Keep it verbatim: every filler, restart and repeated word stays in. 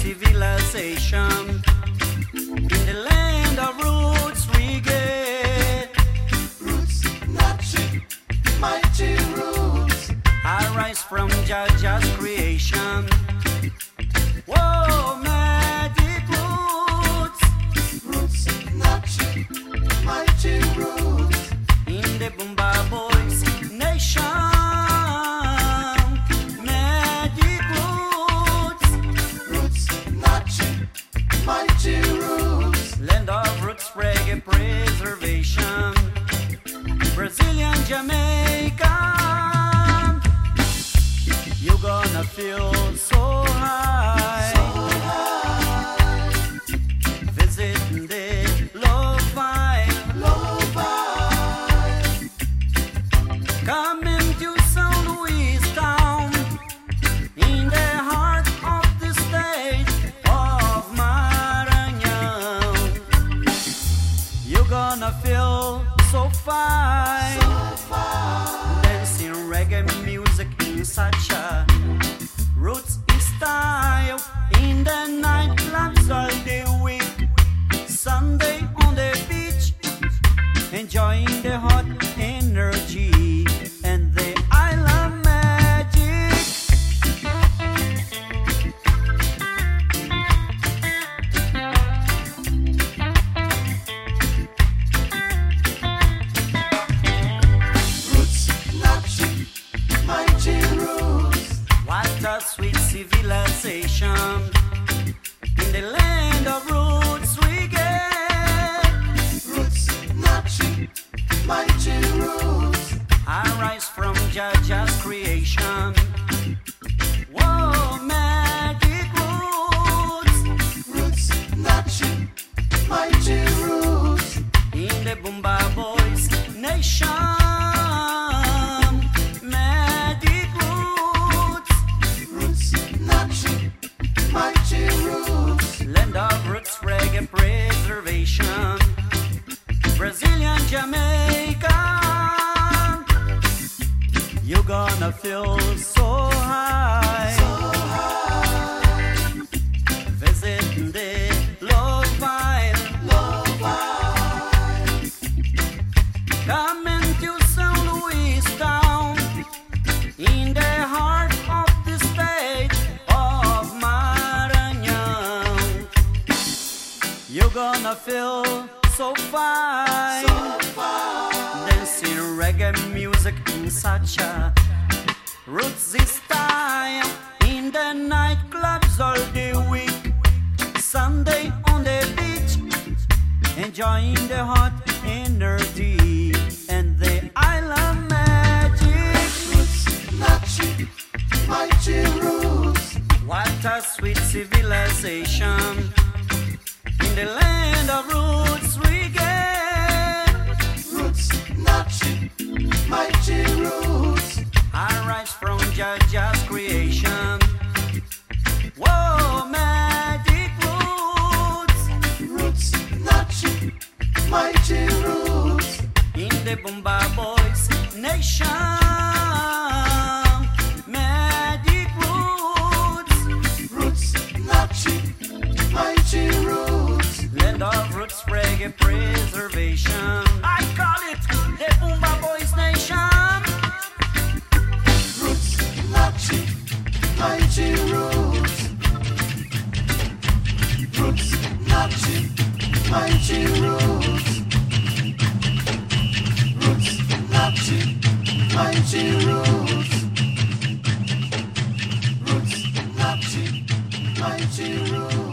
civilization. In the land of roots we get roots, not cheap, mighty roots. I rise from Jaja's creation. Whoa, magic roots, roots, not cheap, mighty roots. In the Boomba Boys nation. Magic roots, roots, not cheap, mighty roots. Land of roots, reggae preservation. Brazilian, Jamaica. You're gonna feel so high, so high. Visit the low vibe, low vibe. Coming to Saint Louis town, in the heart of the state of Maranhão. You're gonna feel so fine, so fine. Dancing reggae music in such a roots style. In the nightclubs all day week, Sunday on the beach, enjoying the hot energy and the island magic. Roots, not cheap, mighty roots. What a sweet civilization. In the land of roots we get roots, not cheap, mighty roots. I rise from Jaja's creation. Whoa, magic roots, roots, not cheap, mighty roots. in the Boomba Boys nation. Magic roots, roots, not cheap, mighty roots. land of roots, reggae preservation. Brazilian, Jamaica. You're gonna feel so high, so high. Visit the low vibe, Low vibe. coming to Saint Louis town, in the heart of the state of Maranhão. You're gonna feel so fine, So fine. dancing reggae music in such a roots style. In the nightclubs all day week, Sunday on the beach, enjoying the hot energy and the island magic. Roots, not cheap, mighty roots. What a sweet civilization. In the land of roots we get Roots, not cheap, mighty roots. I rise from Jaja's creation. Whoa, magic roots, Roots, not cheap, mighty roots. in the Boomba Boys nation. Magic roots, Roots, not cheap, mighty roots. land of roots, reggae preservation. I call it the Boomba Boys nation. Roots, not cheap, mighty roots. Roots, not cheap, mighty roots. Roots, not cheap, mighty roots. Roots, not cheap, mighty roots.